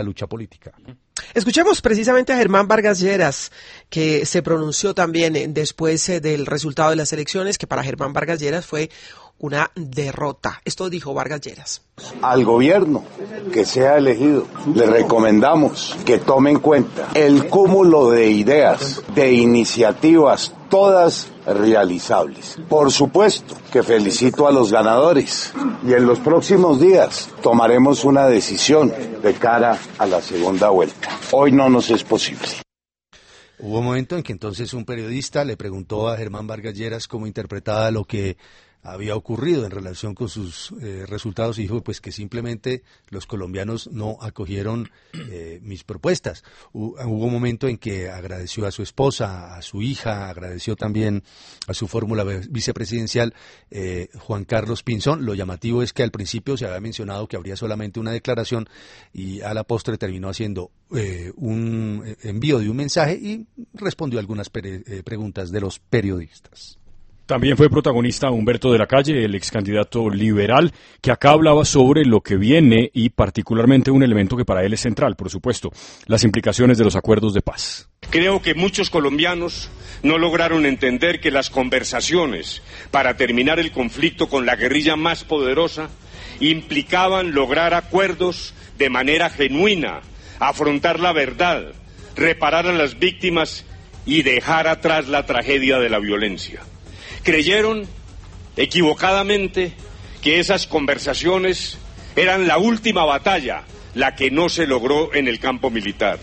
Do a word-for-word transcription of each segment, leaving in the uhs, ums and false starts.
la lucha política. Escuchemos precisamente a Germán Vargas Lleras, que se pronunció también después del resultado de las elecciones, que para Germán Vargas Lleras fue una derrota. Esto dijo Vargas Lleras. Al gobierno que sea elegido, le recomendamos que tome en cuenta el cúmulo de ideas, de iniciativas, todas realizables. Por supuesto que felicito a los ganadores y en los próximos días tomaremos una decisión de cara a la segunda vuelta. Hoy no nos es posible. Hubo un momento en que entonces un periodista le preguntó a Germán Vargas Lleras cómo interpretaba lo que había ocurrido en relación con sus eh, resultados y dijo pues que simplemente los colombianos no acogieron eh, mis propuestas. Hubo, hubo un momento en que agradeció a su esposa, a su hija, agradeció también a su fórmula vicepresidencial eh, Juan Carlos Pinzón. Lo llamativo es que al principio se había mencionado que habría solamente una declaración y a la postre terminó haciendo eh, un envío de un mensaje y respondió algunas pre- eh, preguntas de los periodistas. También fue protagonista Humberto de la Calle, el ex candidato liberal, que acá hablaba sobre lo que viene y particularmente un elemento que para él es central, por supuesto, las implicaciones de los acuerdos de paz. Creo que muchos colombianos no lograron entender que las conversaciones para terminar el conflicto con la guerrilla más poderosa implicaban lograr acuerdos de manera genuina, afrontar la verdad, reparar a las víctimas y dejar atrás la tragedia de la violencia. Creyeron equivocadamente que esas conversaciones eran la última batalla, la que no se logró en el campo militar.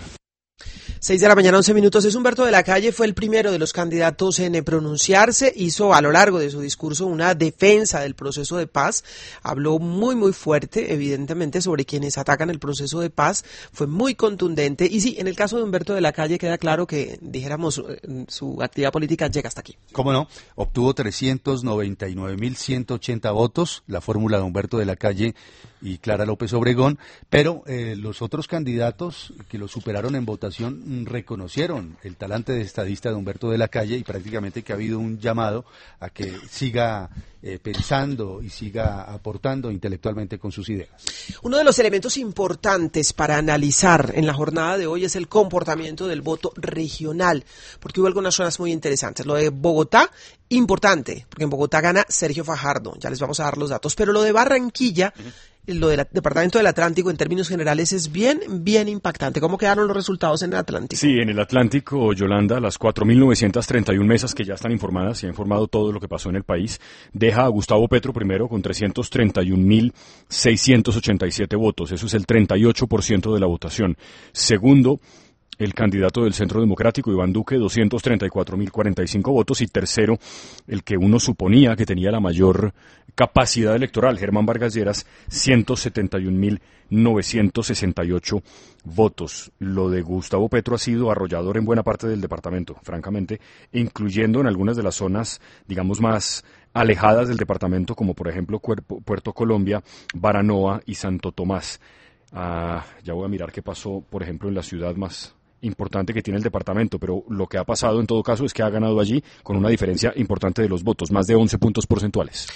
Seis de la mañana, once minutos. Es Humberto de la Calle, fue el primero de los candidatos en pronunciarse, hizo a lo largo de su discurso una defensa del proceso de paz, habló muy muy fuerte, evidentemente, sobre quienes atacan el proceso de paz, fue muy contundente, y sí, en el caso de Humberto de la Calle queda claro que, dijéramos, su actividad política llega hasta aquí. ¿Cómo no? Obtuvo trescientos noventa y nueve mil ciento ochenta votos, la fórmula de Humberto de la Calle y Clara López Obregón, pero eh, los otros candidatos que lo superaron en votación reconocieron el talante de estadista de Humberto de la Calle y prácticamente que ha habido un llamado a que siga eh, pensando y siga aportando intelectualmente con sus ideas. Uno de los elementos importantes para analizar en la jornada de hoy es el comportamiento del voto regional, porque hubo algunas zonas muy interesantes. Lo de Bogotá, importante, porque en Bogotá gana Sergio Fajardo, ya les vamos a dar los datos, pero lo de Barranquilla, uh-huh. Lo del Departamento del Atlántico en términos generales es bien, bien impactante. ¿Cómo quedaron los resultados en el Atlántico? Sí, en el Atlántico, Yolanda, las cuatro mil novecientas treinta y una mesas que ya están informadas y ha informado todo lo que pasó en el país, deja a Gustavo Petro primero con trescientos treinta y un mil seiscientos ochenta y siete votos. Eso es el treinta y ocho por ciento de la votación. Segundo, el candidato del Centro Democrático, Iván Duque, doscientos treinta y cuatro mil cuarenta y cinco votos. Y tercero, el que uno suponía que tenía la mayor capacidad electoral, Germán Vargas Lleras, ciento setenta y un mil novecientos sesenta y ocho votos. Lo de Gustavo Petro ha sido arrollador en buena parte del departamento, francamente, incluyendo en algunas de las zonas, digamos, más alejadas del departamento, como por ejemplo Puerto Colombia, Baranoa y Santo Tomás. Ah, ya voy a mirar qué pasó, por ejemplo, en la ciudad más importante que tiene el departamento, pero lo que ha pasado en todo caso es que ha ganado allí con una diferencia importante de los votos, más de once puntos porcentuales.